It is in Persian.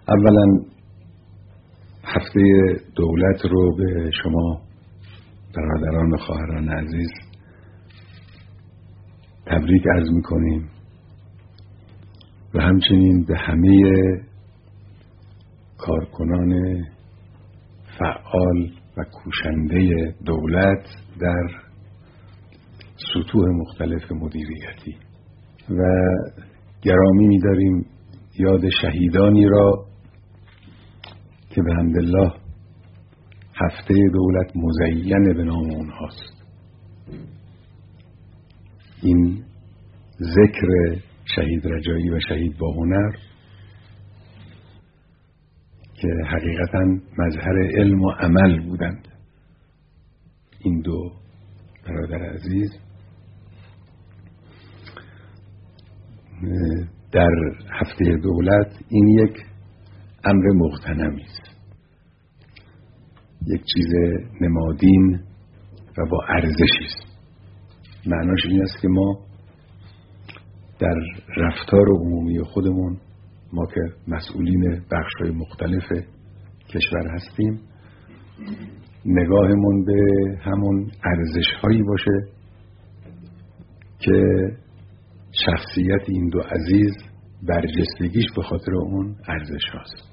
اولا هفته دولت رو به شما برادران و خواهران عزیز تبریک عرض می‌کنیم و همچنین به همه کارکنان فعال و کوشنده دولت در سطوح مختلف مدیریتی و گرامی می‌داریم یاد شهیدانی را که به حمدالله هفته دولت مزین به نام اونهاست. این ذکر شهید رجایی و شهید باهنر که حقیقتاً مظهر علم و عمل بودند، این دو برادر عزیز در هفته دولت، این یک امر مغتنمی است، یک چیز نمادین و با ارزشی است. معناش این است که ما در رفتار عمومی خودمون، ما که مسئولین بخش‌های مختلف کشور هستیم، نگاهمون به همون ارزش‌هایی باشه که شخصیت این دو عزیز برجستگیش به خاطر اون ارزش هاست.